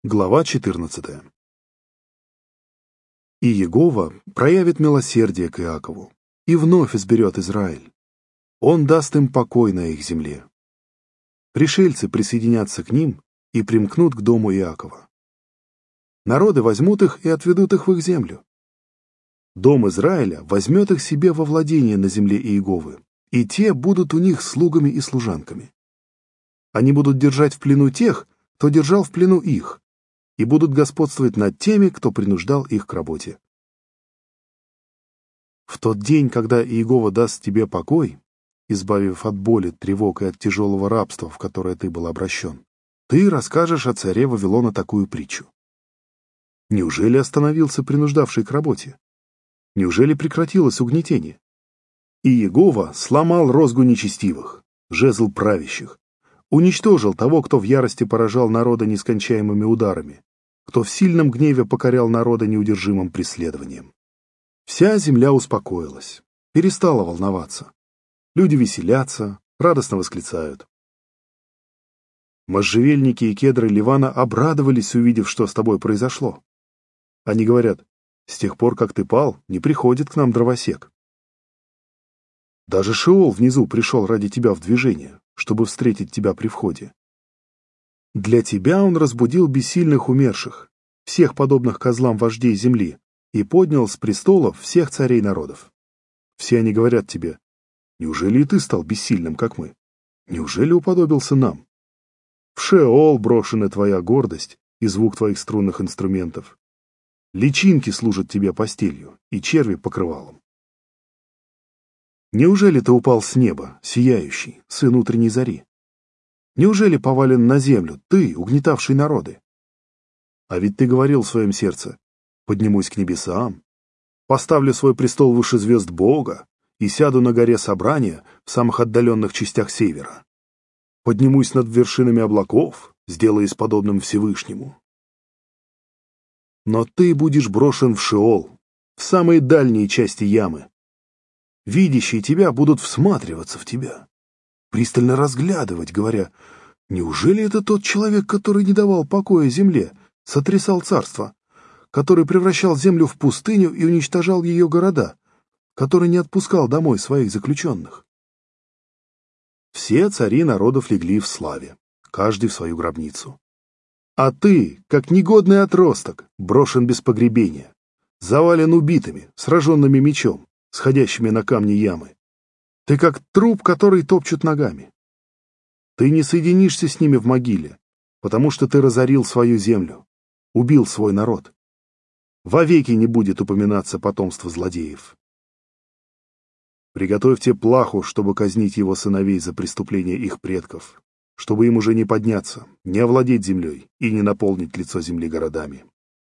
Глава 14. И Егова проявит милосердие к Иакову, и вновь изберет Израиль. Он даст им покой на их земле. Пришельцы присоединятся к ним и примкнут к дому Иакова. Народы возьмут их и отведут их в их землю. Дом Израиля возьмет их себе во владение на земле Иеговы, и те будут у них слугами и служанками. Они будут держать в плену тех, кто держал в плену их, и будут господствовать над теми, кто принуждал их к работе. В тот день, когда Иегова даст тебе покой, избавив от боли, тревог и от тяжелого рабства, в которое ты был обращен, ты расскажешь о царе Вавилона такую притчу. Неужели остановился принуждавший к работе? Неужели прекратилось угнетение? И Иегова сломал розгу нечестивых, жезл правящих, уничтожил того, кто в ярости поражал народа нескончаемыми ударами, кто в сильном гневе покорял народа неудержимым преследованием. Вся земля успокоилась, перестала волноваться. Люди веселятся, радостно восклицают. Можжевельники и кедры Ливана обрадовались, увидев, что с тобой произошло. Они говорят: с тех пор, как ты пал, не приходит к нам дровосек. Даже Шеол внизу пришел ради тебя в движение, чтобы встретить тебя при входе. Для тебя он разбудил бессильных умерших, всех подобных козлам вождей земли, и поднял с престолов всех царей народов. Все они говорят тебе: неужели и ты стал бессильным, как мы? Неужели уподобился нам? В Шеол брошена твоя гордость и звук твоих струнных инструментов. Личинки служат тебе постелью, и черви покрывалом. Неужели ты упал с неба, сияющий, сын утренней зари? Неужели повален на землю, ты, угнетавший народы? А ведь ты говорил в своем сердце: поднимусь к небесам, поставлю свой престол выше звезд Бога и сяду на горе собрания в самых отдаленных частях севера. Поднимусь над вершинами облаков, сделаясь подобным Всевышнему. Но ты будешь брошен в Шеол, в самые дальние части ямы. Видящие тебя будут всматриваться в тебя, пристально разглядывать, говоря: неужели это тот человек, который не давал покоя земле, сотрясал царство, который превращал землю в пустыню и уничтожал ее города, который не отпускал домой своих заключенных? Все цари народов легли в славе, каждый в свою гробницу. А ты, как негодный отросток, брошен без погребения, завален убитыми, сраженными мечом, сходящими на камни ямы. Ты как труп, который топчут ногами. Ты не соединишься с ними в могиле, потому что ты разорил свою землю, убил свой народ. Вовеки не будет упоминаться потомство злодеев. Приготовьте плаху, чтобы казнить его сыновей за преступления их предков, чтобы им уже не подняться, не овладеть землей и не наполнить лицо земли городами.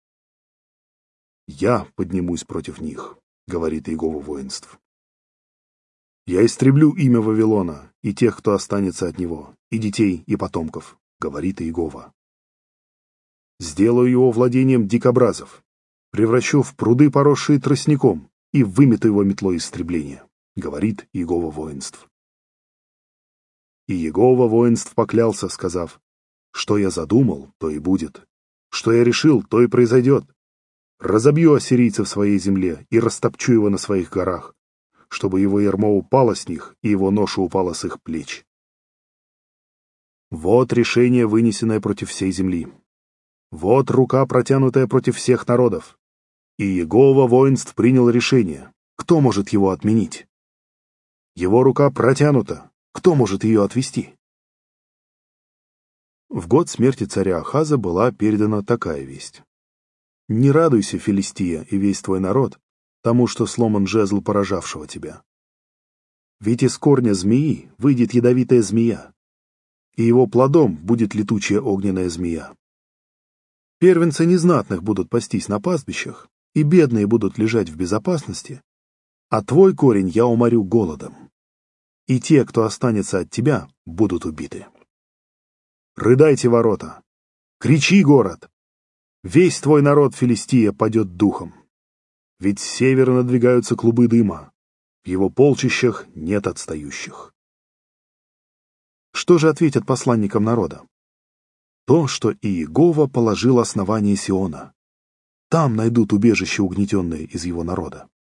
Я поднимусь против них, говорит Иегова воинств. Я истреблю имя Вавилона и тех, кто останется от него, и детей, и потомков, говорит Иегова. Сделаю его владением дикобразов, превращу в пруды, поросшие тростником, и вымету его метлой истребления, говорит Иегова воинств. И Иегова воинств поклялся, сказав: что я задумал, то и будет, что я решил, то и произойдет. Разобью ассирийца в своей земле и растопчу его на своих горах, чтобы его ярмо упало с них и его ноша упала с их плеч. Вот решение, вынесенное против всей земли. Вот рука, протянутая против всех народов. И Иегова воинств принял решение. Кто может его отменить? Его рука протянута. Кто может ее отвести? В год смерти царя Ахаза была передана такая весть. Не радуйся, Филистия, и весь твой народ, тому, что сломан жезл поражавшего тебя. Ведь из корня змеи выйдет ядовитая змея, и его плодом будет летучая огненная змея. Первенцы незнатных будут пастись на пастбищах, и бедные будут лежать в безопасности, а твой корень я уморю голодом, и те, кто останется от тебя, будут убиты. Рыдайте, ворота! Кричи, город! Весь твой народ, Филистия, падет духом. Ведь с севера надвигаются клубы дыма. В его полчищах нет отстающих. Что же ответят посланникам народа? то, что Иегова положил основание Сиона. Там найдут убежище угнетенные из его народа.